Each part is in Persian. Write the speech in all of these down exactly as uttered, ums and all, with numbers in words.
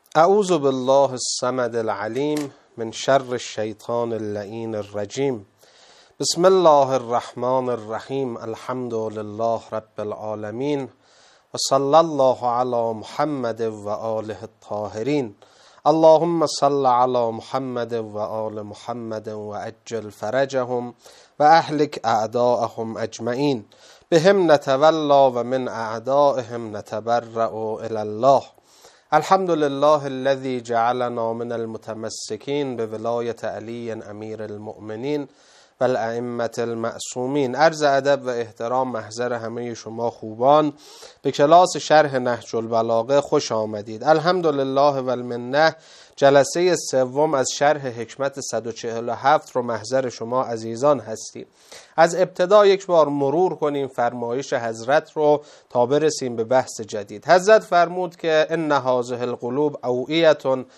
اعوذ بالله الصمد العلیم من شر الشیطان اللعین الرجیم. بسم الله الرحمن الرحیم. الحمد لله رب العالمین و صلی الله علی محمد و آله الطاهرین. اللهم صل علی محمد و آل محمد و عجل فرجهم و اهلک اعداءهم اجمعین. بهم نتولا و من اعدائهم نتبرأ الی الله. الحمد لله الذي جعلنا من المتمسكين بولایت علی امیر المؤمنین و الائمة المعصومین. عرض ادب و احترام محضر همه شما خوبان به کلاس شرح نهج البلاغه خوش آمدید. الحمدلله و المنه. جلسه سوم از شرح حکمت صد و چهل و هفت رو محضر شما عزیزان هستیم. از ابتدا یک بار مرور کنیم فرمایش حضرت رو تا برسیم به بحث جدید. حضرت فرمود که ان هذه القلوب اوعیه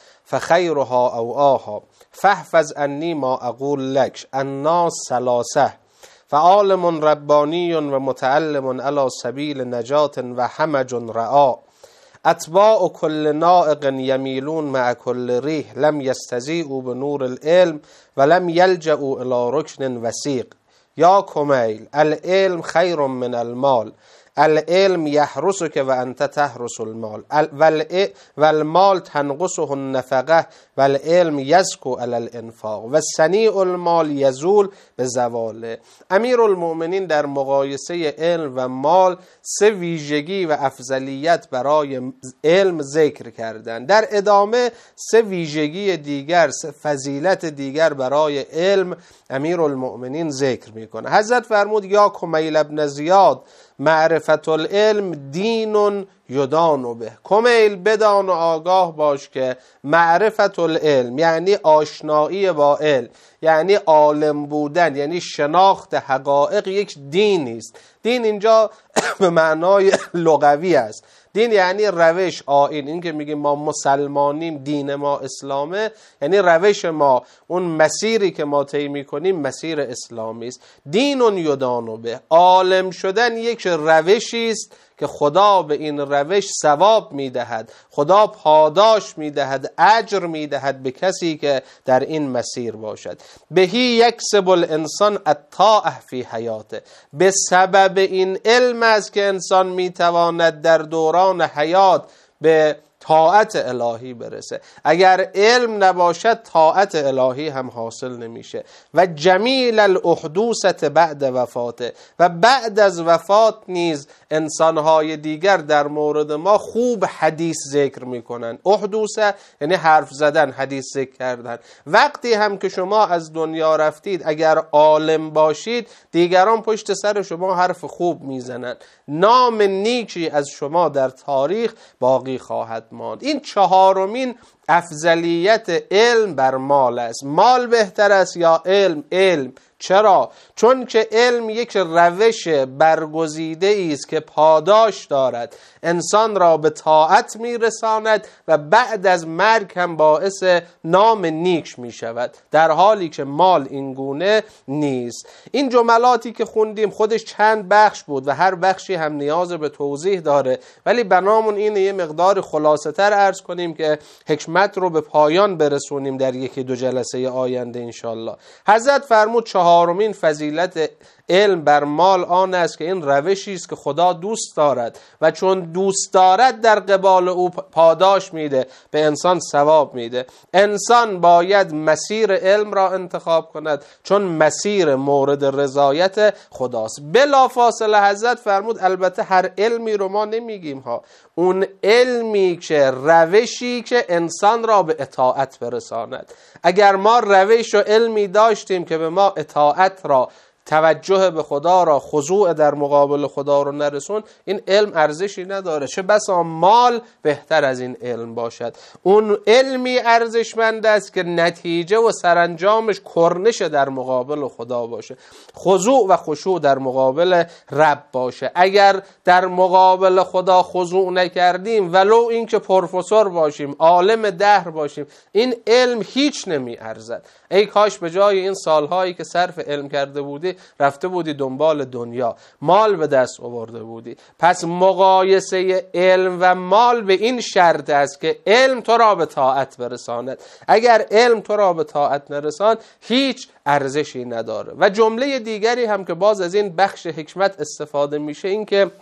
فخیرها اوعاها فاحفظ انی ما اقول لک. الناس ثلاثه فعالم ربانی و متعلم علی سبیل نجات و همج رعا. اتباع کل نائق یمیلون مع کل ریح لم یستضیئوا بنور العلم و لم یلجئوا الی رکن وثیق. یا کمیل العلم خیر من المال. العلم یحرسک و انت تحرس المال. و المال تنقصه النفقه و العلم یزکو علی الانفاق و صنیع المال یزول به زواله. امیر المؤمنین در مقایسه علم و مال سه ویژگی و افضلیت برای علم ذکر کردند. در ادامه سه ویژگی دیگر، سه فضیلت دیگر برای علم امیر المؤمنین ذکر میکنه. حضرت فرمود یا کمیل ابن زیاد معرفت العلم دین یدان به. کمیل بدان و آگاه باش که معرفت العلم یعنی آشنایی با علم، یعنی عالم بودن، یعنی شناخت حقایق یک دینی است. دین اینجا به معنای لغوی است. دین یعنی روش، آیین. این که میگیم ما مسلمانیم، دین ما اسلامه، یعنی روش ما، اون مسیری که ما طی میکنیم مسیر اسلامی است. دین یدان به. عالم شدن یک روشی است که خدا به این روش ثواب میدهد، خدا پاداش میدهد، اجر میدهد به کسی که در این مسیر باشد. بهی یکسب الانسان الطاعه فی حیاته. به سبب این علم است که انسان میتواند در دوران حیات به طاعت الهی برسه. اگر علم نباشد طاعت الهی هم حاصل نمیشه. و جمیل الاحدوثه بعد وفاته. و بعد از وفات نیز انسانهای دیگر در مورد ما خوب حدیث ذکر میکنن. احدوثه یعنی حرف زدن، حدیث ذکر کردن. وقتی هم که شما از دنیا رفتید اگر عالم باشید دیگران پشت سر شما حرف خوب میزنن، نام نیکی از شما در تاریخ باقی خواهد ماند. این چهارمین افضلیت علم بر مال است. مال بهتر است یا علم؟ علم. چرا؟ چون که علم یک روش برگزیده است که پاداش دارد، انسان را به طاعت میرساند و بعد از مرگ هم باعث نام نیک می شود، در حالی که مال این گونه نیست. این جملاتی که خوندیم خودش چند بخش بود و هر بخشی هم نیاز به توضیح داره، ولی بنامون اینه یه مقدار خلاصه تر عرض کنیم که حکمت رو به پایان برسونیم در یکی دو جلسه آینده انشالله. حضرت فرمود چهارمین فضیلت علم بر مال آن است که این روشی است که خدا دوست دارد و چون دوست دارد در قبال او پاداش میده، به انسان ثواب میده. انسان باید مسیر علم را انتخاب کند چون مسیر مورد رضایت خداست. بلافاصله حضرت فرمود البته هر علمی رو ما نمیگیم ها، اون علمی که روشی که انسان را به اطاعت برساند. اگر ما روش و علمی داشتیم که به ما اطاعت را، توجه به خدا را، خضوع در مقابل خدا رو نرسون، این علم ارزشی نداره. چه بسا مال بهتر از این علم باشد. اون علمی ارزشمند است که نتیجه و سرانجامش کرنش در مقابل خدا باشه، خضوع و خشوع در مقابل رب باشه. اگر در مقابل خدا خضوع نکردیم، ولو این که پروفسور باشیم، عالم دهر باشیم، این علم هیچ نمی ارزد. ای کاش به جای این سالهایی که صرف علم کرده بودی رفته بودی دنبال دنیا، مال به دست آورده بودی. پس مقایسه علم و مال به این شرط است که علم تو را به طاعت برساند. اگر علم تو را به طاعت نرسان هیچ ارزشی نداره. و جمله دیگری هم که باز از این بخش حکمت استفاده میشه این که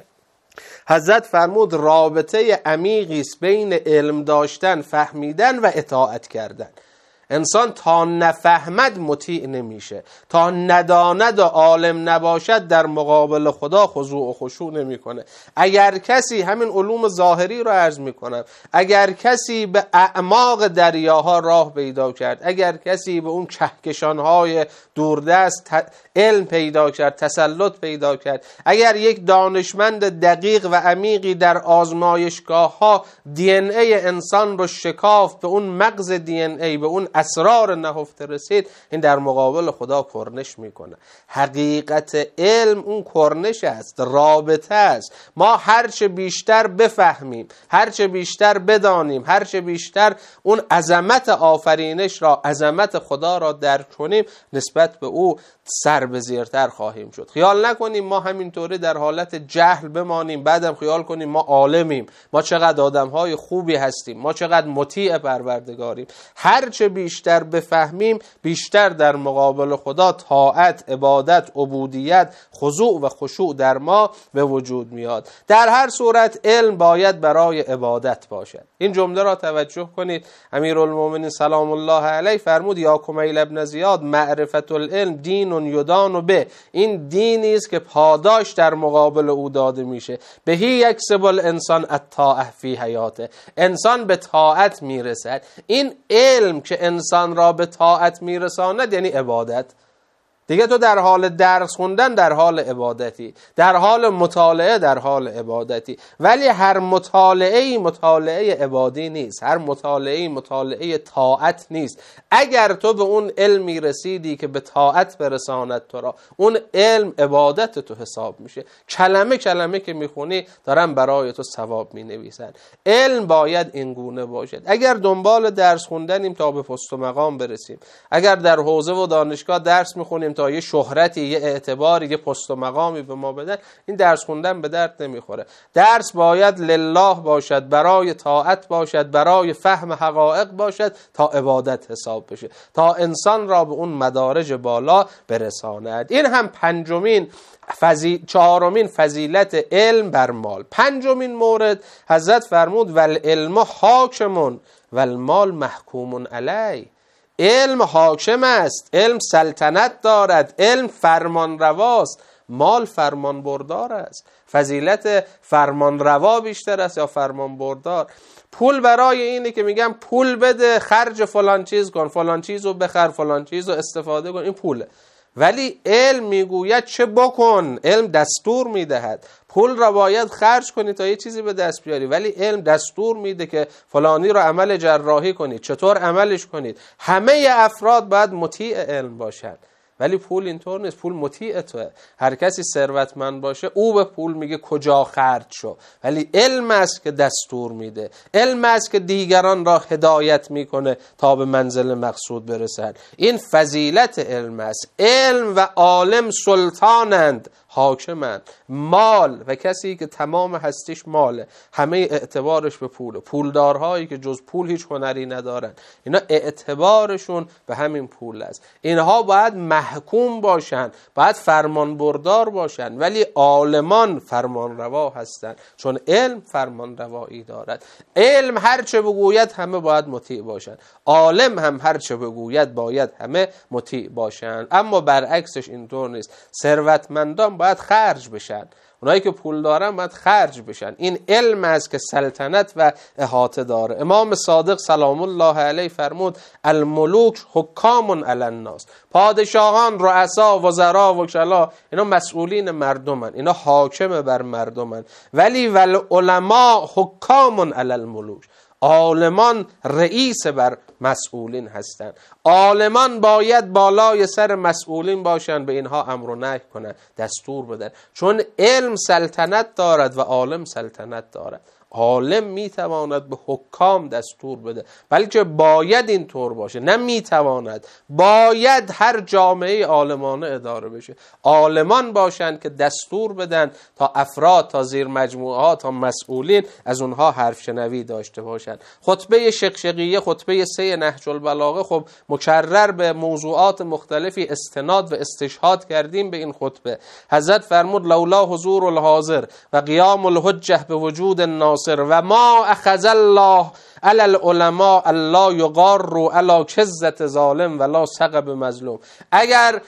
حضرت فرمود رابطه عمیقی است بین علم داشتن، فهمیدن و اطاعت کردن. انسان تا نفهمد مطیع نمیشه، تا نداند و عالم نباشد در مقابل خدا خضوع و خشوع نمیکنه. اگر کسی، همین علوم ظاهری رو عرض میکنم، اگر کسی به اعماق دریاها راه پیدا کرد، اگر کسی به اون کهکشانهای دوردست علم پیدا کرد، تسلط پیدا کرد، اگر یک دانشمند دقیق و عمیقی در آزمایشگاه ها دی ان ای انسان رو شکاف، به اون مغز دی ان ای، به اون اسرار نهفته رسید، این در مقابل خدا کرنش میکنه. حقیقت علم اون کرنش است، رابطه است. ما هرچه بیشتر بفهمیم، هرچه بیشتر بدانیم، هرچه بیشتر اون عظمت آفرینش را، عظمت خدا را درک کنیم، نسبت به او سر به زیرتر خواهیم شد. خیال نکنیم ما همینطوری در حالت جهل بمانیم، بعدم خیال کنیم ما عالمیم، ما چقدر آدمهای خوبی هستیم، ما چقدر مطیع پروردگاریم. هرچه بیشتر بفهمیم، بیشتر در مقابل خدا طاعت، عبادت، عبودیت، خضوع و خشوع در ما به وجود میاد. در هر صورت علم باید برای عبادت باشد. این جمله را توجه کنید. امیرالمومنین سلام الله علیه فرمود یا کمیل ابن زیاد معرفت العلم دین یدان به، این دینی است که پاداش در مقابل او داده میشه. بهی یکسب الانسان الطاعه فی حیاته، انسان به طاعت میرسد. این علم که انسان را به طاعت میرساند یعنی عبادت. دیگه تو در حال درس خوندن در حال عبادتی، در حال مطالعه در حال عبادتی. ولی هر مطالعه مطالعه عبادی نیست، هر مطالعه مطالعه طاعت نیست. اگر تو به اون علمی رسیدی که به طاعت برساند تو را، اون علم عبادت تو حساب میشه. کلمه کلمه که میخونی دارن برای تو ثواب مینویسن. علم باید این گونه باشد. اگر دنبال درس خوندنیم تا به پست و مقام برسیم، اگر در حوزه و دانشگاه درس میخونیم تا یه شهرتی، یه اعتباری، یه پست و مقامی به ما بدن، این درس خوندن به درد نمیخوره. درس باید لله باشد، برای طاعت باشد، برای فهم حقایق باشد، تا عبادت حساب بشه، تا انسان را به اون مدارج بالا برساند. این هم پنجمین فضی... چهارمین فضیلت علم بر مال. پنجمین مورد حضرت فرمود والعلم حاکمون والمال محکوم علیه. علم حاکم است، علم سلطنت دارد، علم فرمان رواست، مال فرمان بردار است. فضیلت فرمان روا بیشتر است یا فرمان بردار؟ پول برای اینه که میگم پول بده، خرج فلان چیز کن، فلان چیز رو بخر، فلان چیز رو استفاده کن، این پوله. ولی علم میگوید چه بکن، علم دستور میدهد. پول را باید خرج کنی تا یه چیزی به دست بیاری، ولی علم دستور میده که فلانی رو عمل جراحی کنید، چطور عملش کنید. همه افراد باید مطیع علم باشند. ولی پول اینطور نیست، پول مطیع توه. هر کسی ثروتمند باشه او به پول میگه کجا خرج شو، ولی علم است که دستور میده، علم است که دیگران را هدایت میکنه تا به منزل مقصود برسن. این فضیلت علم است. علم و عالم سلطانند، حاکمند. مال و کسی که تمام هستیش ماله، همه اعتبارش به پوله. پولدارهایی که جز پول هیچ هنری ندارن، اینا اعتبارشون به همین پول است. اینها باید محکوم باشن، باید فرمان بردار باشن، ولی عالمان فرمان روا هستن، چون علم فرمان روایی دارد. علم هر چه بگوید همه باید مطیع باشن، عالم هم هر چه بگوید باید همه مطیع باشن. اما برعکسش اینطور نیست. ثروتمندان باید خرج بشن، اونایی که پول دارن باید خرج بشن. این علم است که سلطنت و احاطه داره. امام صادق سلام الله علیه فرمود الملوک حکام علی الناس. پادشاهان، رؤسا، وزرا، وکلا، اینا مسئولین مردمن، اینا حاکم بر مردمن. ولی والعلماء حکام علی الملوک. عالمان رئیس بر مسئولین هستند. عالمان باید بالای سر مسئولین باشند، به اینها امر و نهی کنند، دستور بدن، چون علم سلطنت دارد و عالم سلطنت دارد. عالم میتواند به حکام دستور بده، بلکه باید این طور باشه، نه میتواند، باید هر جامعه عالمانه اداره بشه. عالمان باشند که دستور بدن تا افراد، تا زیر مجموعه ها، تا مسئولین از اونها حرف شنوی داشته باشند. خطبه شقشقیه، خطبه سه نهج البلاغه، خب مکرر به موضوعات مختلفی استناد و استشهاد کردیم به این خطبه. حضرت فرمود لولا حضور الحاضر و قیام الحجه به وجود الناصر و ما اخذ الله علی العلماء الله یغاروا علی کذة ظالم ولا ثقب مظلوم. اگر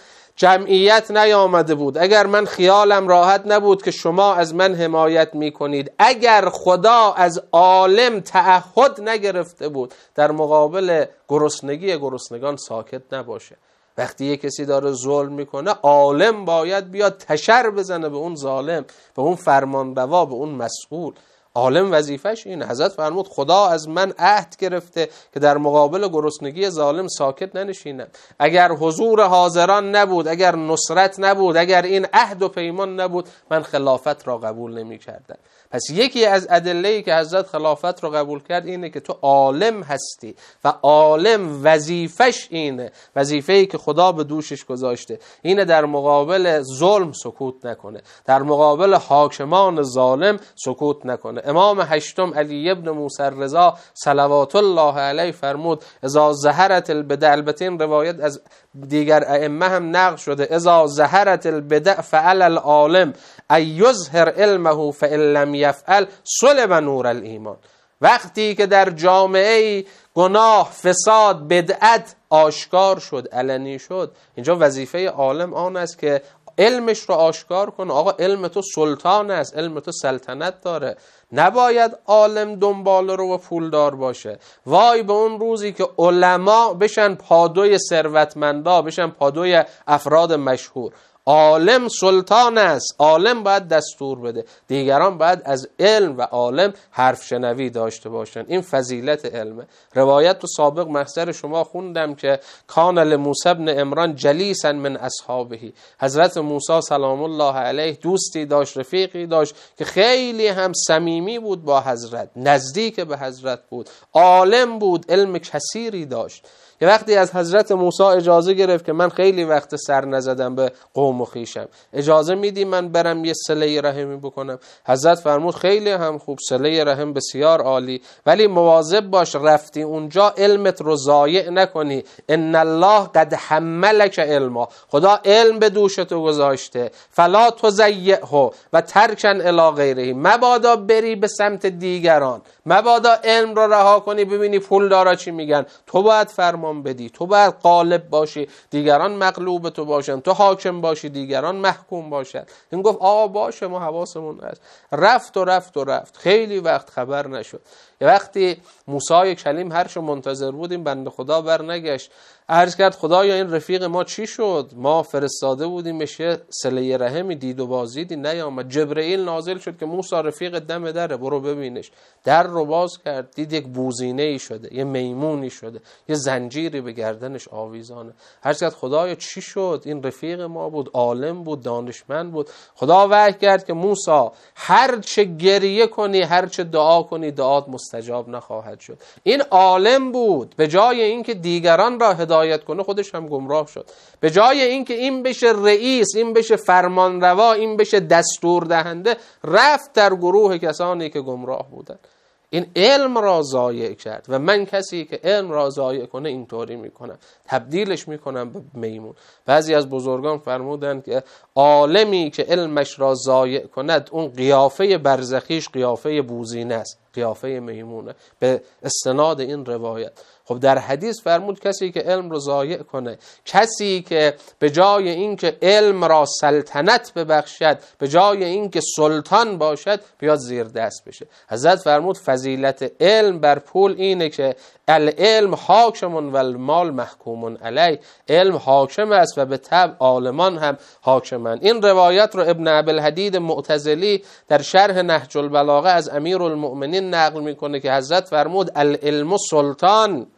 جمعیت نیامده بود، اگر من خیالم راحت نبود که شما از من حمایت میکنید، اگر خدا از عالم تعهد نگرفته بود در مقابل گرسنگی گرسنگان ساکت نباشه. وقتی یک کسی داره ظلم میکنه، عالم باید بیاد تشر بزنه به اون ظالم، به اون فرمانروا، به اون مسئول. عالم وظیفش اینه. حضرت فرمود خدا از من عهد گرفته که در مقابل گرسنگی ظالم ساکت ننشینم. اگر حضور حاضران نبود، اگر نصرت نبود، اگر این عهد و پیمان نبود، من خلافت را قبول نمی کردم. پس یکی از ادله‌ای که حضرت خلافت را قبول کرد اینه که تو عالم هستی و عالم وظیفش اینه، وظیفه‌ای که خدا به دوشش گذاشته اینه در مقابل ظلم سکوت نکنه، در مقابل حاکمان ظالم سکوت نکنه. امام هشتم علی ابن موسی رضا صلوات الله علیه فرمود اذا ظهرت البدع، البته این روایت از دیگر ائمه هم نقل شده، اذا ظهرت البدع فعل العالم ای یظهر علمه فان لم یفعل صلب نور الایمان. وقتی که در جامعه گناه، فساد، بدعت آشکار شد، علنی شد، اینجا وظیفه عالم آن است که علمش رو آشکار کنه. آقا علم تو سلطان است، علم تو سلطنت داره، نباید عالم دنبال رو و پولدار باشه. وای به اون روزی که علما بشن پادوی ثروتمندا، بشن پادوی افراد مشهور. عالم سلطان است، عالم باید دستور بده، دیگران باید از علم و عالم حرف شنوی داشته باشن. این فضیلت علمه. روایت تو سابق محضر شما خوندم که کان لموسی بن عمران جلیسا من اصحابه، حضرت موسی سلام الله علیه دوستی داشت، رفیقی داشت که خیلی هم صمیمی بود با حضرت، نزدیک به حضرت بود، عالم بود، علم کثیری داشت. یه وقتی از حضرت موسی اجازه گرفت که من خیلی وقت سر نزدم به قوم و خویشم، اجازه میدی من برم یه صله رحمی بکنم؟ حضرت فرمود خیلی هم خوب، صله رحم بسیار عالی، ولی مواظب باش رفتی اونجا علمت رو ضایع نکنی. ان الله قد حملک علما، خدا علم به دوش تو گذاشته، فلا تضیعه و ترکن الی غیره، مبادا بری به سمت دیگران، مبادا علم رو رها کنی ببینی پولدارا چی میگن. تو باید فرمان بدی، تو باید غالب باشی دیگران مغلوب تو باشن، تو حاکم باشی دیگران محکوم باشن. این گفت آقا باشه ما حواسمون هست. رفت و رفت و رفت، خیلی وقت خبر نشد. یه وقتی موسی کلیم هرچه منتظر بودیم بنده خدا برنگشت، عرض کرد خدایا این رفیق ما چی شد؟ ما فرستاده بودیم بشه صله رحمی، دید و بازدیدی نیامد. جبرئیل نازل شد که موسی رفیق دم دره، برو ببینش. در رو باز کرد، دید یک بوزینه ای شده، یه میمونی شده، یه زنجیری به گردنش آویزانه. عرض کرد خدایا چی شد؟ این رفیق ما بود، عالم بود، دانشمند بود. خدا وحی کرد که موسی هر چه گریه کنی، هر چه دعا کنی، دعات مستجاب نخواهد شد. این عالم بود، به جای اینکه دیگران را هدایت کنه خودش هم گمراه شد. به جای اینکه این بشه رئیس، این بشه فرمانروا، این بشه دستور دهنده، رفت در گروه کسانی که گمراه بودن. این علم را ضایع کرد و من کسی که علم را ضایع کنه اینطوری میکنم، تبدیلش میکنم به میمون. بعضی از بزرگان فرمودند که عالمی که علمش را ضایع کند اون قیافه برزخیش قیافه بوزینه است، قیافه میمونه، به استناد این روایت. خب در حدیث فرمود کسی که علم رو ضایع کنه، کسی که به جای اینکه علم را سلطنت ببخشد، به جای اینکه سلطان باشد، بیاد زیر دست بشه. حضرت فرمود فضیلت علم بر پول اینه که العلم حاکم و المال محکوم علی، علم حاکم است و به طبع عالمان هم حاکمان. این روایت رو ابن ابوالحدید معتزلی در شرح نهج البلاغه از امیرالمؤمنین نقل میکنه که حضرت فرمود العلم سلطان،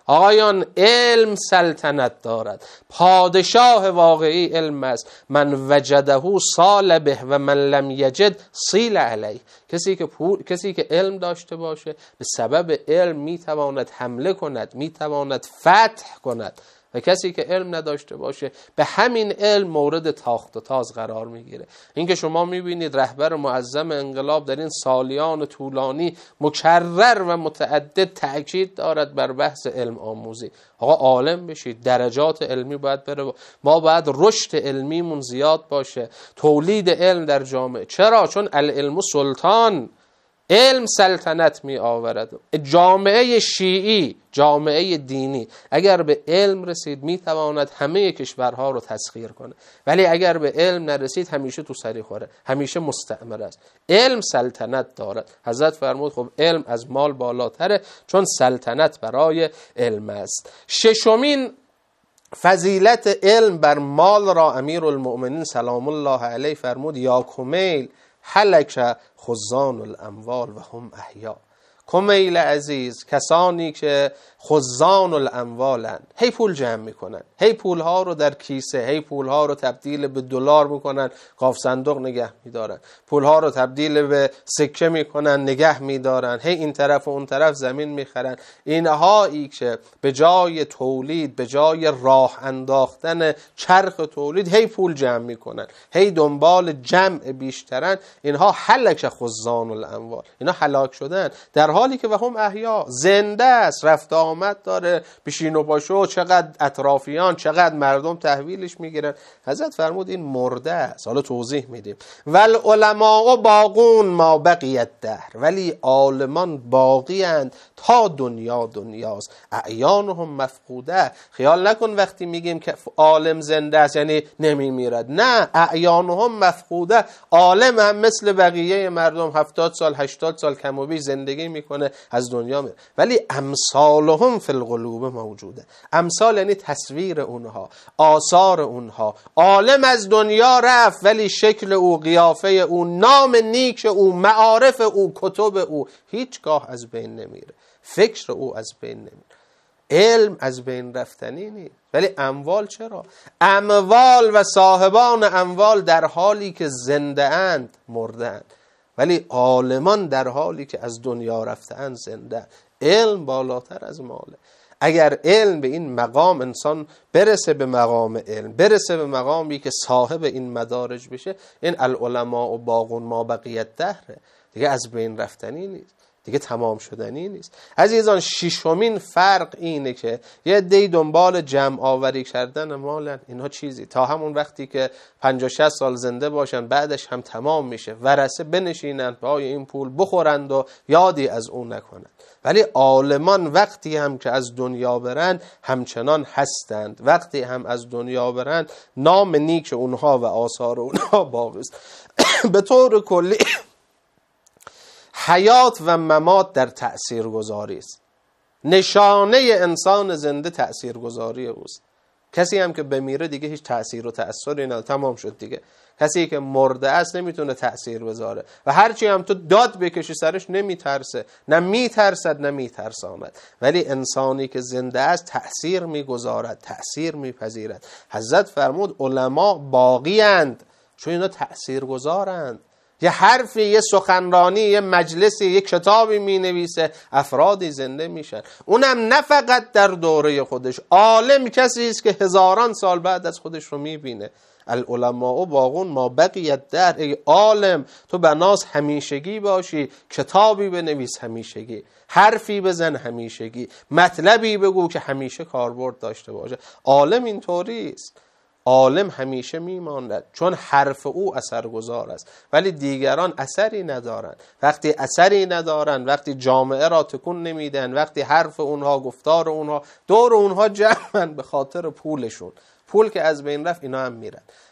آقایان علم سلطنت دارد، پادشاه واقعی علم است. من وجده سال به و من لم یجد سیل علیه. کسی که پول، کسی که علم داشته باشه به سبب علم میتواند حمله کند، میتواند فتح کند، و کسی که علم نداشته باشه به همین علم مورد تاخت و تاز قرار میگیره. این که شما میبینید رهبر معظم انقلاب در این سالیان طولانی مکرر و متعدد تأکید دارد بر بحث علم آموزی. آقا عالم بشید، درجات علمی باید بره، ما باید رشد علمیمون زیاد باشه، تولید علم در جامعه. چرا؟ چون العلم سلطان، علم سلطنت می آورد. جامعه شیعی، جامعه دینی اگر به علم رسید می تواند همه کشورها رو تسخیر کنه، ولی اگر به علم نرسید همیشه تو سری خوره، همیشه مستعمر است. علم سلطنت دارد. حضرت فرمود خب علم از مال بالاتره، چون سلطنت برای علم است. ششمین فضیلت علم بر مال را امیرالمؤمنین سلام الله علیه فرمود یا کمیل هلک خزان الاموال و هم احیا. کمیل عزیز، کسانی که خزان الاموالن، هی پول جمع میکنن، هی پولها رو در کیسه، هی پولها رو تبدیل به دلار میکنن، قاف صندوق نگه میدارن، پولها رو تبدیل به سکه میکنن، نگه میدارن، هی این طرف و اون طرف زمین میخرن. اینهایی که به جای تولید، به جای راه انداختن چرخ تولید هی پول جمع میکنن، هی دنبال جمع بیشترن، اینها هلک خزان الاموال، اینا هلاک شدن، در حالی که وهم احیا، زنده است، رفت آمد داره، بشین و پاشو، چقدر اطرافیان، چقدر مردم تحویلش میگیرن. حضرت فرمود این مرده است. حالا توضیح میدیم. ول علماء باقون ما بقیت دهر، ولی عالمان باقی اند تا دنیا دنیاست. اعیانهم مفقوده. خیال نکن وقتی میگیم که عالم زنده است یعنی نمیمیرد، نه، اعیانهم مفقوده. عالم هم مثل بقیه مردم هفتاد سال هشتاد سال کم و بیش زندگی میکنه، از دنیا میره، ولی امثالهم فی القلوب موجوده. امثال یعنی تصویر اونها، آثار اونها. عالم از دنیا رفت ولی شکل او، قیافه او، نام نیک او، معارف او، کتب او هیچگاه از بین نمیره، فکر او از بین نمیره. علم از بین رفتنی نیست، ولی اموال چرا؟ اموال و صاحبان اموال در حالی که زنده اند مرده اند، ولی عالمان در حالی که از دنیا رفته اند زنده. علم بالاتر از ماله. اگر علم به این مقام انسان برسه، به مقام علم برسه، به مقامی که صاحب این مدارج بشه، این العلماء و باقون ما بقیت دهره، دیگه از بین رفتنی نیست، دیگه تمام شدنی نیست. عزیزان، ششمین فرق اینه که یه عده‌ای دنبال جمع آوری کردن مالن، اینها چیزی تا همون وقتی که پنجاه شصت سال زنده باشن بعدش هم تمام میشه، ورثه بنشینن پای این پول بخورند و یادی از اون نکنند. ولی عالمان وقتی هم که از دنیا برند همچنان هستند، وقتی هم از دنیا برند نام نیک اونها و آثار اونها باقی است. به طور کلی حیات و ممات در تأثیر گذاری است. نشانه انسان زنده تأثیر گذاری اوست. کسی هم که بمیره دیگه هیچ تأثیر و تأثیری نداره، تمام شد دیگه. کسی که مرده است نمیتونه تأثیر بذاره و هرچی هم تو داد بکشی سرش نمیترسه، نه میترسد نه میترساند. ولی انسانی که زنده است تأثیر میگذارد، تأثیر میپذیرد. حضرت فرمود علما باقی اند چون اینا تأثیر گذارند. یه حرفی، یه سخنرانی، یه مجلسی، یه کتابی می نویسه، افرادی زنده میشن. اونم نه فقط در دوره خودش. عالم کسی است که هزاران سال بعد از خودش رو میبینه. العلماء باقون ما بقیت در. ای عالم تو بناس همیشگی باشی، کتابی بنویس همیشگی، حرفی بزن همیشگی، مطلبی بگو که همیشه کاربرد داشته باشه. عالم اینطوری است. عالم همیشه میماند چون حرف او اثرگذار است، ولی دیگران اثری ندارند. وقتی اثری ندارند، وقتی جامعه را تکون نمیدن، وقتی حرف اونها، گفتار اونها دور اونها جمعن به خاطر پولشون، پول که از بین رفت اینا هم میرن.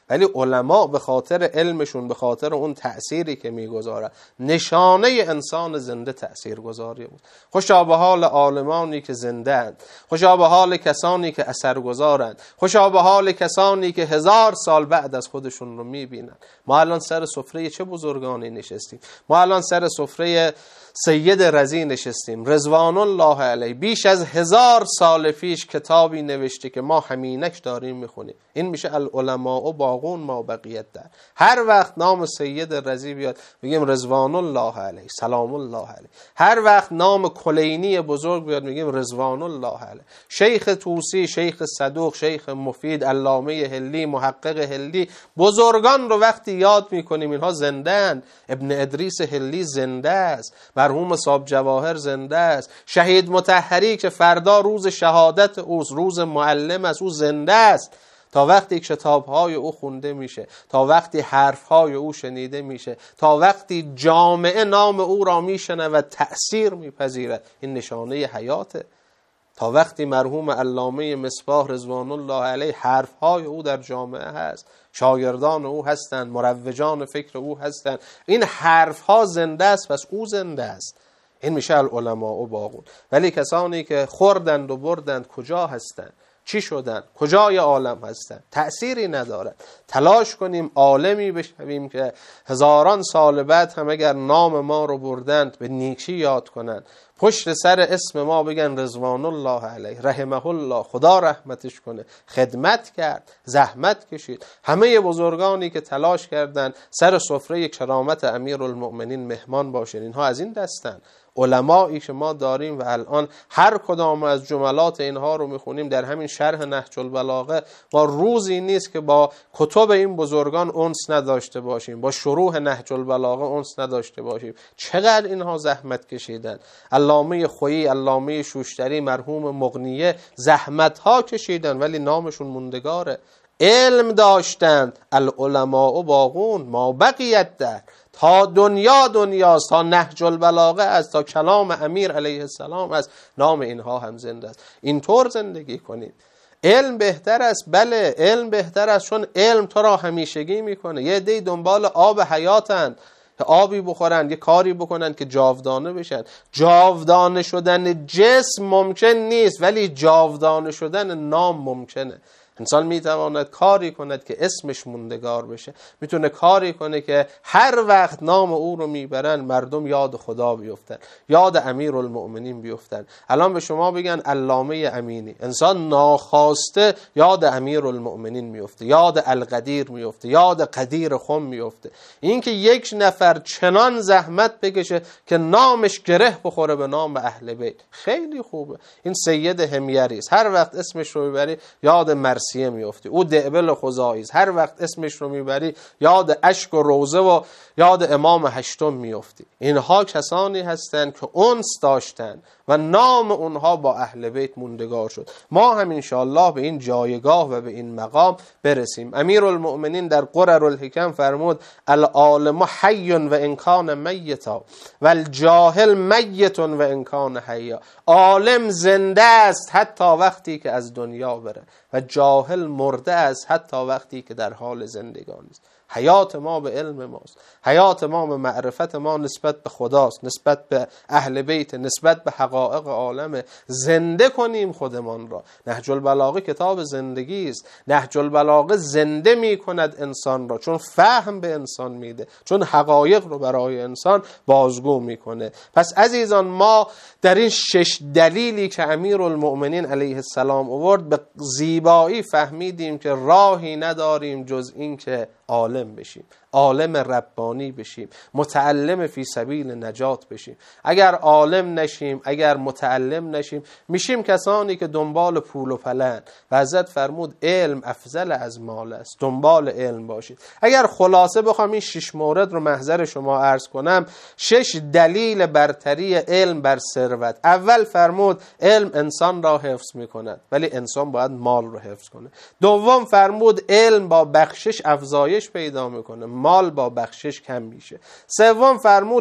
ولی علما به خاطر علمشون، به خاطر اون تأثیری که میگذارن، نشانه انسان زنده تأثیر گذاری بود. خوشا به حال عالمانی که زنده اند، خوشا به حال کسانی که اثرگذارند، خوشا به حال کسانی که هزار سال بعد از خودشون رو میبینن. ما الان سر سفره چه بزرگانی نشستیم، ما الان سر سفره سید رضی نشستیم رضوان الله علیه. بیش از هزار سال پیش کتابی نوشته که ما همینک داریم میخونیم. این میشه العلماء و باقون ما بقیت در. هر وقت نام سید رضی بیاد میگیم رضوان الله علیه، سلام الله علیه. هر وقت نام کلینی بزرگ بیاد میگیم رضوان الله علیه. شیخ طوسی، شیخ صدوق، شیخ مفید، علامه هلی، محقق هلی، بزرگان رو وقتی یاد میکنیم اینها زنده اند. ابن ادریس هلی زنده است، مرحوم صاحب جواهر زنده است، شهید مطهری که فردا روز شهادت اوست، روز معلم است، او زنده است. تا وقتی کتاب‌های او خونده میشه، تا وقتی حرف‌های او شنیده میشه، تا وقتی جامعه نام او را میشنه و تأثیر میپذیرد، این نشانه حیاته. تا وقتی مرحوم علامه مصباح رضوان الله علیه حرف‌های او در جامعه هست، شاگردان او هستند، مروجان فکر او هستند، این حرف‌ها زنده است، پس او زنده است. این میشه العلماء و باقون. ولی کسانی که خوردند و بردند کجا هستند؟ چی شدن؟ کجای عالم هستن؟ تأثیری ندارد. تلاش کنیم عالمی بشویم که هزاران سال بعد هم اگر نام ما رو بردند به نیکی یاد کنند، پشت سر اسم ما بگن رضوان الله علیه، رحمه الله، خدا رحمتش کنه. خدمت کرد، زحمت کشید. همه بزرگانی که تلاش کردند سر سفره کرامت امیرالمؤمنین مهمان باشن، اینها از این دستن. علمایی که ما داریم و الان هر کدام از جملات اینها رو میخونیم در همین شرح نهج البلاغه، ما روزی نیست که با کتب این بزرگان انس نداشته باشیم، با شروح نهج البلاغه انس نداشته باشیم. چقدر اینها زحمت کشیدن. علامه خویی، علامه شوشتری، مرحوم مغنیه زحمت ها کشیدن ولی نامشون موندگاره. علم داشتند. العلماء و باقون ما بقیت در. تا دنیا دنیاست، تا نهج البلاغه است، تا کلام امیر علیه السلام است، نام اینها هم زنده است. اینطور زندگی کنید. علم بهتر است، بله علم بهتر است، چون علم تو را همیشگی میکنه. یه عده دنبال آب حیاتند که آبی بخورند، یه کاری بکنند که جاودانه بشن. جاودانه شدن جسم ممکن نیست ولی جاودانه شدن نام ممکنه. انسان میتواند کاری کند که اسمش موندگار بشه، میتونه کاری کنه که هر وقت نام او رو میبرن مردم یاد خدا بیفتن، یاد امیرالمؤمنین بیفتن. الان به شما بگن علامه امینی، انسان ناخواسته یاد امیرالمؤمنین میفته، یاد القدیر میفته، یاد قدیر خم میفته. این که یک نفر چنان زحمت بکشه که نامش گره بخوره به نام اهل بیت، خیلی خوبه. این سید همیری است، هر وقت اسمش رو میبری یاد مرسی میفتی. او دعبل خزاعی است، هر وقت اسمش رو میبری یاد اشک و روزه و یاد امام هشتم میفتی. اینها کسانی هستند که انس داشتند و نام اونها با اهل بیت موندگار شد. ما هم انشاءالله به این جایگاه و به این مقام برسیم. امیرالمؤمنین در قرر الحکم فرمود العالم حی و انکان میتا و الجاهل میت و انکان حیا. عالم زنده است حتی وقتی که از دنیا بره و جاهل مرده است حتی وقتی که در حال زندگانی است. حیات ما به علم ماست، حیات ما به معرفت ما نسبت به خداست، نسبت به اهل بیت، نسبت به حقایق عالم. زنده کنیم خودمان را. نهج البلاغه کتاب زندگی است. نهج البلاغه زنده می کند انسان را، چون فهم به انسان میده، چون حقایق رو برای انسان بازگو میکنه. پس عزیزان، ما در این شش دلیلی که امیرالمؤمنین علیه السلام آورد به زیبایی فهمیدیم که راهی نداریم جز این که عالم بشیم، عالم ربانی بشیم، متعلم فی سبیل نجات بشیم. اگر عالم نشیم، اگر متعلم نشیم، میشیم کسانی که دنبال پول و پلن. و حضرت فرمود علم افضل از مال است، دنبال علم باشید. اگر خلاصه بخوام این شش مورد رو محضر شما عرض کنم، شش دلیل برتری علم بر ثروت. اول فرمود علم انسان را حفظ میکند ولی انسان باید مال رو حفظ کنه. دوم فرمود علم با بخشش افزایش پیدا میکنه، مال با بخشش کم میشه. سوم فرمود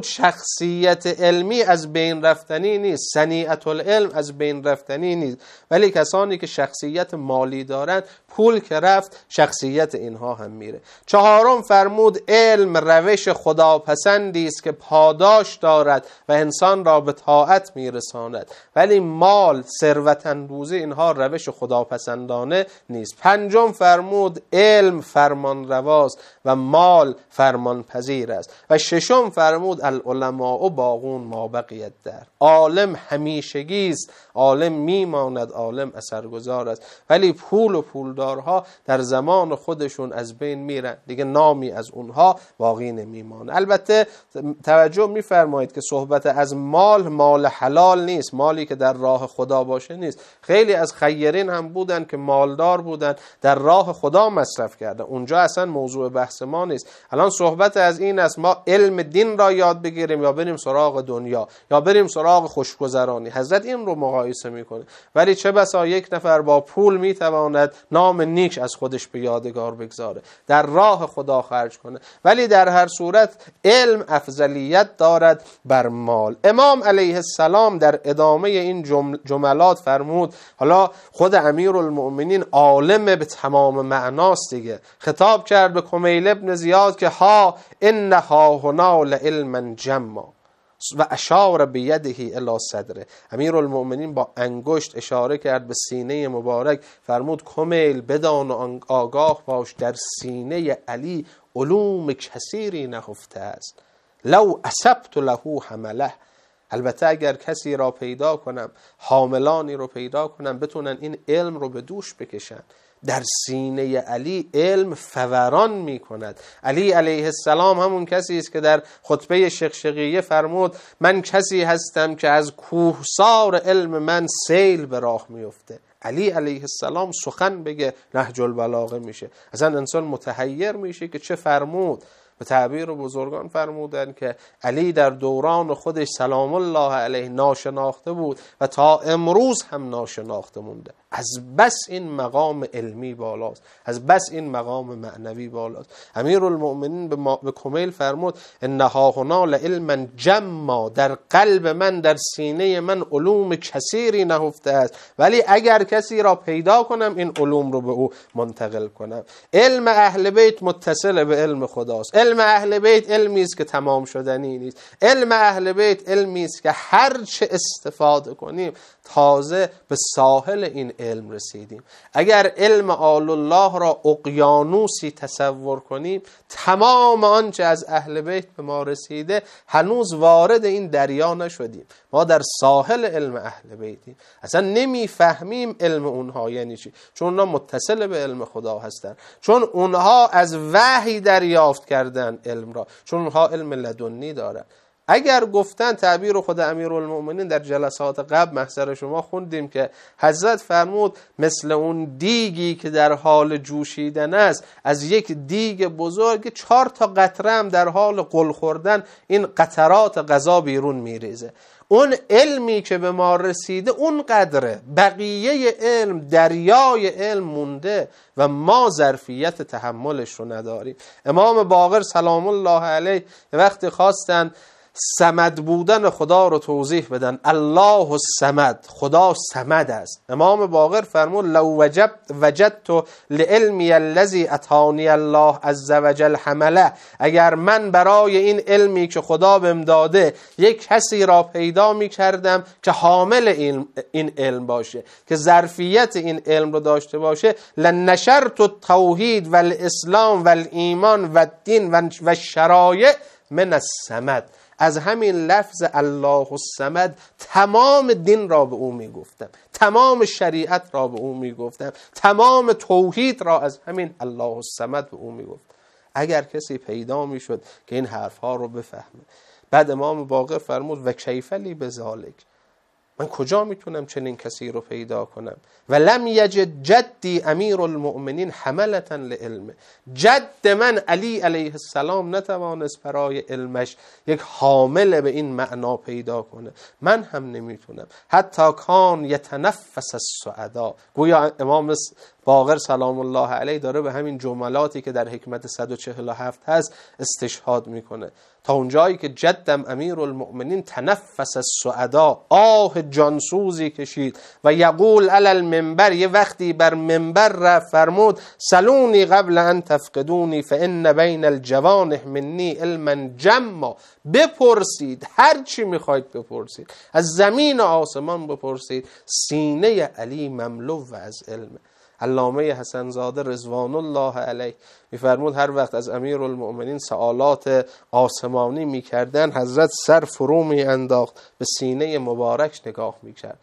شخصیت علمی از بین رفتنی نیست، صنیعت العلم از بین رفتنی نیست، ولی کسانی که شخصیت مالی دارند پول که رفت شخصیت اینها هم میره. چهارم فرمود علم روش خداپسندی است که پاداش دارد و انسان را به طاعت میرساند، ولی مال، ثروت اندوزی اینها روش خداپسندانه نیست. پنجم فرمود علم فرمان رواست و مال فرمان پذیر است. و ششم فرمود العلماء باقون ما بقیت در، عالم همیشگی است، عالم میماند، عالم اثرگذار است، ولی پول و پولدارها در زمان خودشون از بین میرن، دیگه نامی از اونها باقی نمیمانه. البته توجه میفرمایید که صحبت از مال مال حلال نیست، مالی که در راه خدا باشه نیست. خیلی از خیرین هم بودن که مالدار بودن، در راه خدا مصرف کردن، اونجا اصلا موضوع بحث ما نیست. الان صحبت از این است ما علم دین را یاد بگیریم یا بریم سراغ دنیا یا بریم سراغ خوشگذرانی. حضرت این رو مقایسه میکنه. ولی چه بسا یک نفر با پول میتواند نام نیک از خودش به یادگار بگذاره، در راه خدا خرج کنه، ولی در هر صورت علم افضلیت دارد بر مال. امام علیه السلام در ادامه این جمل جملات فرمود، حالا خود امیرالمؤمنین عالم به تمام معناست دیگه، خطاب کرد به کمیل ابن زیاد که ها انها هنا لعلما جما و اشار بیده الی صدره. امیرالمؤمنین با انگشت اشاره کرد به سینه مبارک، فرمود کمیل بدان و آگاه باش در سینه علی علوم کثیری نهفته است، لو اصبت له حمله. البته اگر کسی را پیدا کنم، حاملانی رو پیدا کنم بتونن این علم رو به دوش بکشن. در سینه علی علم فوران می کند. علی علیه السلام همون کسی است که در خطبه شقشقیه فرمود من کسی هستم که از کوهسار علم من سیل به راه میفته. علی علیه السلام سخن بگه نهج البلاغه میشه، اصلا انسان متحیر میشه که چه فرمود. به تعبیر بزرگان فرمودن که علی در دوران خودش سلام الله علیه ناشناخته بود و تا امروز هم ناشناخته مونده. از بس این مقام علمی بالاست، از بس این مقام معنوی بالاست. امیرالمؤمنین به, ما... به کمیل فرمود انها هنا لعلما جما، در قلب من، در سینه من علوم کثیری نهفته است، ولی اگر کسی را پیدا کنم این علوم رو به او منتقل کنم. علم اهل بیت متصل به علم خداست. علم اهل بیت علمی است که تمام شدنی نیست. علم اهل بیت علمی است که هر چه استفاده کنیم تازه به ساحل این علم رسیدیم. اگر علم آل الله را اقیانوسی تصور کنیم، تمام آنچه از اهل بیت به ما رسیده هنوز وارد این دریا نشدیم. ما در ساحل علم اهل بیتیم، اصلا نمیفهمیم علم اونها یعنی چی، چون اونها متصل به علم خدا هستن، چون اونها از وحی دریافت کردن علم را، چون اونها علم لدنی دارن. اگر گفتن تعبیر خود امیرالمؤمنین در جلسات قبل محضر شما خوندیم که حضرت فرمود مثل اون دیگی که در حال جوشیدن است، از یک دیگ بزرگ چهار تا قطره هم در حال غل خوردن این قطرات غذا بیرون میریزه. اون علمی که به ما رسیده اون قدره، بقیه علم دریای علم مونده و ما ظرفیت تحملش رو نداریم. امام باقر سلام الله علیه وقتی خواستن صمد بودن خدا رو توضیح بدن، الله الصمد، خدا صمد است، امام باقر فرمود لو وجب وجدت لعلمی الذی اتانی الله عز وجل حمله، اگر من برای این علمی که خدا بهم داده یک کسی را پیدا می کردم که حامل این, این علم باشه، که ظرفیت این علم رو داشته باشه، لنشرت التوحید و الاسلام و الایمان و الدین و الشرایع من الصمد. از همین لفظ الله الصمد تمام دین را به او میگفتم، تمام شریعت را به او میگفتم، تمام توحید را از همین الله الصمد به او میگفت. اگر کسی پیدا میشد که این حرفها رو بفهمه. بعد امام باقر فرمود و کیف لی بذالک، من کجا میتونم چنین کسی رو پیدا کنم؟ و لم یجد جدی امیر المؤمنین حملتا لعلمه، جد من علی علیه السلام نتوانست برای علمش یک حامل به این معنا پیدا کنه، من هم نمیتونم. حتی کان یتنفس السعدا، گویا امام باقر سلام الله علیه داره به همین جملاتی که در حکمت صد و چهل و هفت هست استشهاد میکنه، تا اونجایی که جدم امیرالمؤمنین تنفس السعدا، آه جانسوزی کشید و یقول علی المنبر، یه وقتی بر منبر رفت فرمود سلونی قبل ان تفقدونی فان بین الجوانح منی علما جما، بپرسید هر چی میخواید بپرسید، از زمین و آسمان بپرسید، سینه علی مملو از علم. علامه حسن زاده رضوان الله علیه میفرمود هر وقت از امیرالمؤمنین سوالات آسمانی میکردن حضرت سر فرو میانداخت، به سینه مبارک نگاه میکرد.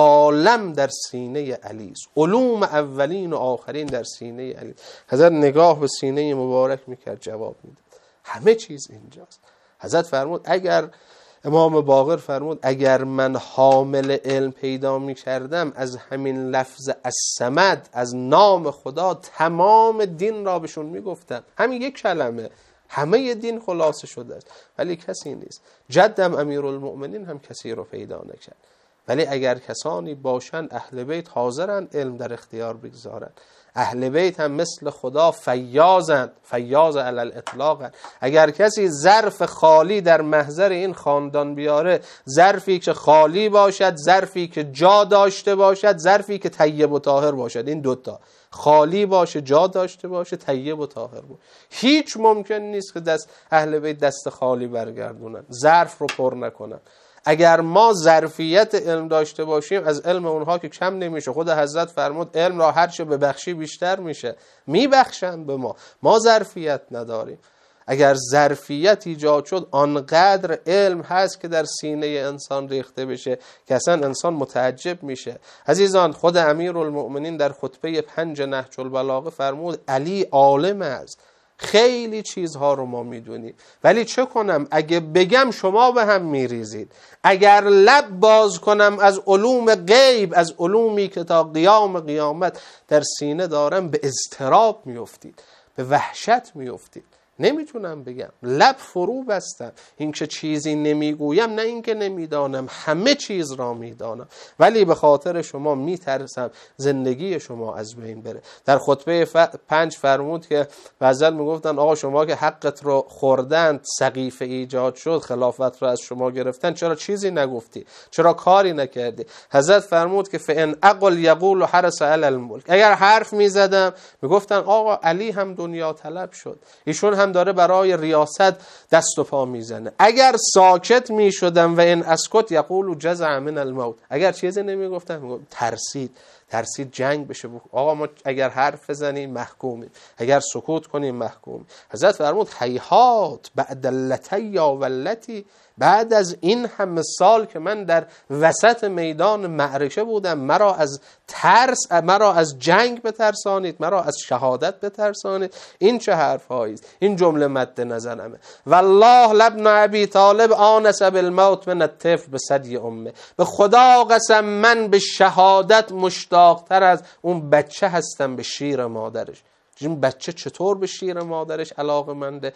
عالم در سینه علی است، علوم اولین و آخرین در سینه علی. حضرت نگاه به سینه مبارک میکرد، جواب میداد، همه چیز اینجاست. حضرت فرمود اگر امام باقر فرمود اگر من حامل علم پیدا می کردم از همین لفظ الصمد، از نام خدا، تمام دین را بهشون می گفتم. همین یک کلمه همه دین خلاصه شده است، ولی کسی نیست. جدم امیرالمؤمنین هم کسی رو پیدا نکرد. ولی اگر کسانی باشند اهل بیت حاضرند علم در اختیار بگذارند. اهل بیت هم مثل خدا فیاضند، فیاض علی الاطلاقند. اگر کسی ظرف خالی در محضر این خاندان بیاره، ظرفی که خالی باشد، ظرفی که جا داشته باشد، ظرفی که طیب و طاهر باشد، این دوتا خالی باشه، جا داشته باشه، طیب و طاهر باشه، هیچ ممکن نیست که دست اهل بیت دست خالی برگردونن، ظرف رو پر نکنن. اگر ما ظرفیت علم داشته باشیم از علم اونها که کم نمیشه. خود حضرت فرمود علم را هر چه ببخشی بیشتر میشه، میبخشن به ما، ما ظرفیت نداریم. اگر ظرفیت ایجاد شد آنقدر علم هست که در سینه انسان ریخته بشه که اصلا انسان متعجب میشه. عزیزان، خود امیرالمؤمنین در خطبه پنج نهج البلاغه فرمود علی عالم است، خیلی چیزها رو ما میدونیم، ولی چه کنم اگه بگم شما به هم میریزید. اگر لب باز کنم از علوم غیب، از علومی که تا قیام قیامت در سینه دارم، به اضطراب میافتید، به وحشت میافتید. نمیتونم بگم، لب فرو بستم. این که چیزی نمیگویم نه اینکه نمیدانم، همه چیز را میدانم، ولی به خاطر شما میترسم زندگی شما از بین بره. در خطبه ف... پنج فرمود که بعضل میگفتن آقا شما که حقت رو خوردند، سقیفه ایجاد شد، خلافت رو از شما گرفتن، چرا چیزی نگفتی، چرا کاری نکردی؟ حضرت فرمود که فان اقل یقول حرس علی الملک، اگر حرف میزدم میگفتن آقا علی هم دنیا طلب شد، ایشون هم داره برای ریاست دست و پا میزنه. اگر ساکت میشدم و این اسکت یقول جزع من الموت، اگر چیزی نمیگفتم ترسید، ترسید جنگ بشه. آقا ما اگر حرف بزنیم محکومیم، اگر سکوت کنیم محکومیم. حضرت فرمود هیهات بعد اللتی واللتی، بعد از این همه سال که من در وسط میدان معرکه بودم، مرا از ترس، مرا از جنگ بترسانید، مرا از شهادت بترسانید. این چه حرف هایی است؟ این جمله مد نظرمه. والله لابن ابی طالب آنس بالموت من الطفل بثدی امه، به خدا قسم من به شهادت مشتاقتر از اون بچه هستم به شیر مادرش. این بچه چطور به شیر مادرش علاقه‌منده؟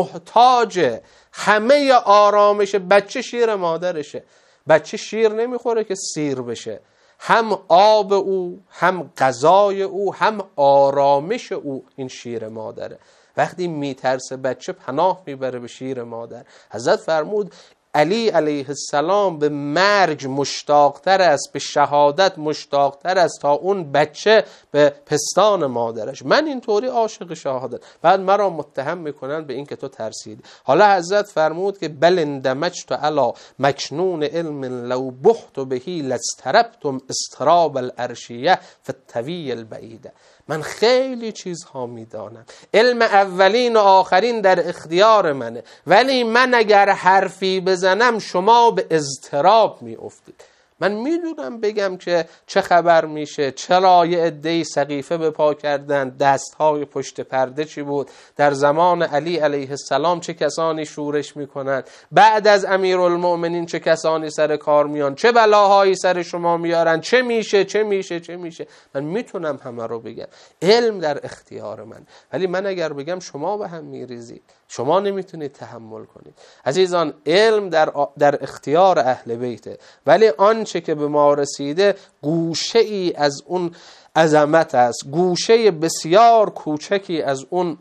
محتاج همه آرامش بچه شیر مادرشه. بچه شیر نمیخوره که سیر بشه، هم آب او، هم غذای او، هم آرامش او این شیر مادره. وقتی میترسه بچه پناه میبره به شیر مادر. حضرت فرمود علی علیه السلام به مرگ مشتاقتر است، به شهادت مشتاقتر است تا اون بچه به پستان مادرش. من اینطوری عاشق شهادت. بعد مرا متهم میکنن به این که تو ترسیدی. حالا حضرت فرمود که بل اندمجت علی مکنون علم لو بحت بهی لاستربتم استراب العرشیه فالطوی البعیده. من خیلی چیزها میدانم، علم اولین و آخرین در اختیار منه، ولی من اگر حرفی بزنم شما به اضطراب میافتید. من میدونم بگم که چه خبر میشه، چرا یه عده‌ای سقیفه به پا کردن، دستهای پشت پرده چی بود، در زمان علی علیه السلام چه کسانی شورش میکنن، بعد از امیرالمؤمنین چه کسانی سر کار میان، چه بلاهایی سر شما میارن، چه میشه چه میشه چه میشه. من میتونم همه رو بگم، علم در اختیار من، ولی من اگر بگم شما به هم میریزید. شما نمیتونید تحمل کنید. عزیزان، علم در, در اختیار اهل بیته، ولی آنچه که به ما رسیده گوشه ای از اون عظمت است، گوشه بسیار کوچکی از اون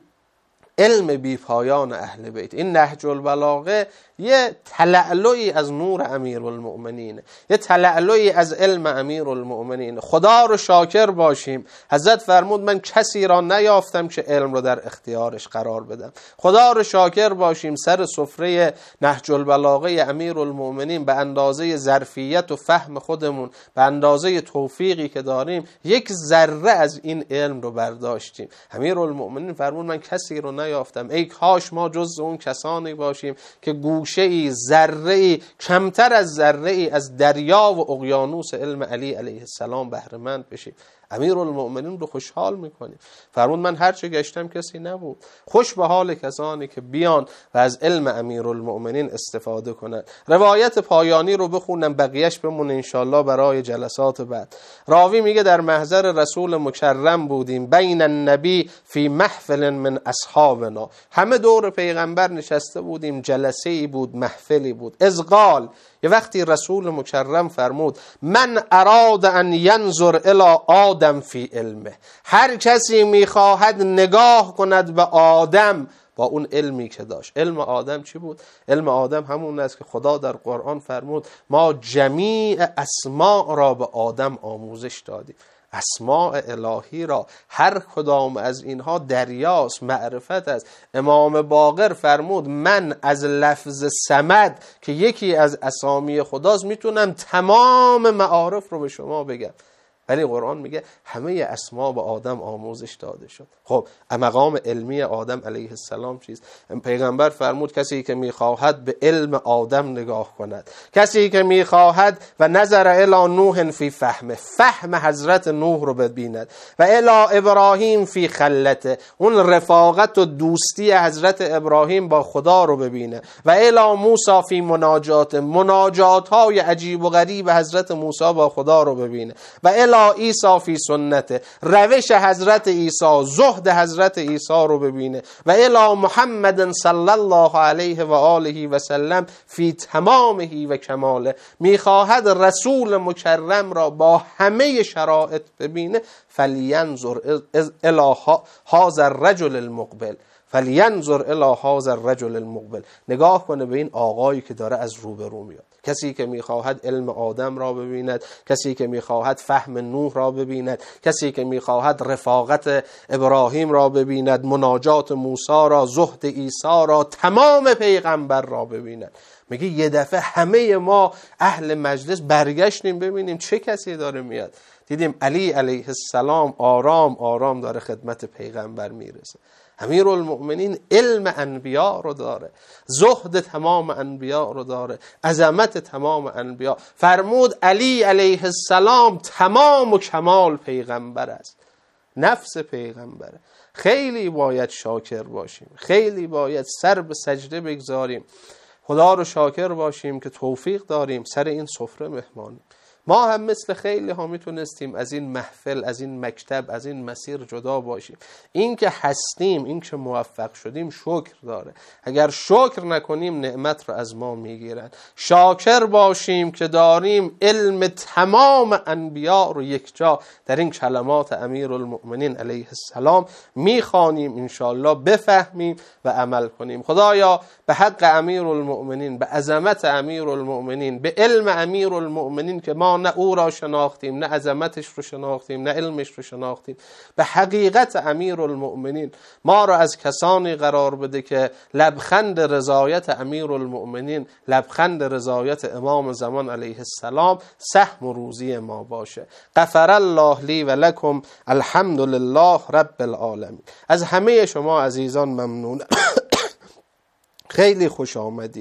علم بی پایان اهل بیت. این نهج البلاغه یه تلألؤی از نور امیرالمؤمنین، یه تلألؤی از علم امیرالمؤمنین. خدا رو شاکر باشیم. حضرت فرمود من کسی را نیافتم که علم رو در اختیارش قرار بدم. خدا رو شاکر باشیم سر سفره نهج البلاغه امیرالمؤمنین به اندازه ظرفیت و فهم خودمون، به اندازه توفیقی که داریم، یک ذره از این علم رو برداشتیم. امیرالمؤمنین فرمود من کسی رو نیافتم، ای کاش ما جز اون کسانی باشیم که گوشه‌ای، ذره‌ای، کمتر از ذره‌ای از دریا و اقیانوس علم علی علیه السلام بهره مند بشیم. امیرالمؤمنین رو خوشحال میکنیم. فرمود من هر چه گشتم کسی نبود. خوش به حال کسانی که بیان و از علم امیرالمؤمنین استفاده کنند. روایت پایانی رو بخونم، بقیهش بمونه انشالله برای جلسات بعد. راوی میگه در محضر رسول مکرم بودیم، بین النبی فی محفل من اصحابنا، همه دور پیغمبر نشسته بودیم، جلسه ای بود، محفلی بود. از قال، یه وقتی رسول مکرم فرمود من اراد ان ینظر الی آدم فی علمه، هر کسی میخواهد نگاه کند به آدم با اون علمی که داشت. علم آدم چی بود؟ علم آدم همون است که خدا در قرآن فرمود ما جمیع اسماء را به آدم آموزش دادیم. اسماء الهی را، هر کدام از اینها دریاست، معرفت است. امام باقر فرمود من از لفظ صمد که یکی از اسامی خداست میتونم تمام معارف رو به شما بگم، ولی قرآن میگه همه اسما به آدم آموزش داده شد. خب مقام علمی آدم علیه السلام چیست؟ پیغمبر فرمود کسی که میخواهد به علم آدم نگاه کند، کسی که میخواهد و نظر الی نوح فی فهمه، فهم حضرت نوح رو ببیند، و الی ابراهیم فی خلته، اون رفاقت و دوستی حضرت ابراهیم با خدا رو ببینه، و الی موسی فی مناجات، مناجات های عجیب و غریب حضرت موسی با خدا رو ببینه، و الی عیسی فی سنته، روش حضرت عیسی، زهد حضرت عیسی رو ببینه، و الی محمد صلی الله علیه و آله و سلم فی تمامه و کماله، میخواهد رسول مکرم را با همه شرایط ببینه. فلینظر الی هذا الرجل المقبل، فلینظر الی هذا الرجل المقبل، نگاه کنه به این آقایی که داره از روبرو میاد. کسی که میخواهد علم آدم را ببیند، کسی که میخواهد فهم نوح را ببیند، کسی که میخواهد رفاقت ابراهیم را ببیند، مناجات موسی را، زهد عیسی را، تمام پیغمبر را ببیند. میگه یه دفعه همه ما اهل مجلس برگشتیم ببینیم چه کسی داره میاد. دیدیم علی علیه السلام آرام آرام داره خدمت پیغمبر میرسه. امیرالمؤمنین علم انبیاء رو داره، زهد تمام انبیاء رو داره، عظمت تمام انبیاء. فرمود علی علیه السلام تمام و کمال پیغمبر است، نفس پیغمبره. خیلی باید شاکر باشیم، خیلی باید سر به سجده بگذاریم، خدا رو شاکر باشیم که توفیق داریم سر این سفره مهمانیم. ما هم مثل خیلی ها میتونستیم از این محفل، از این مکتب، از این مسیر جدا باشیم. این که هستیم، این که موفق شدیم شکر داره. اگر شکر نکنیم نعمت رو از ما میگیرن. شاکر باشیم که داریم علم تمام انبیاء رو یک جا در این کلمات امیرالمؤمنین علیه السلام میخوانیم، انشالله بفهمیم و عمل کنیم. خدایا به حق امیرالمؤمنین، به عظمت امیرالمؤمنین، به علم امیرالمؤمنین که ما نه او را شناختیم، نه عظمتش رو شناختیم، نه علمش رو شناختیم، به حقیقت امیرالمؤمنین ما را از کسانی قرار بده که لبخند رضایت امیرالمؤمنین، لبخند رضایت امام زمان علیه السلام سهم و روزی ما باشه. غفر الله لی و لکم، الحمد لله رب العالمین. از همه شما عزیزان ممنونم. خیلی خوش آمدید.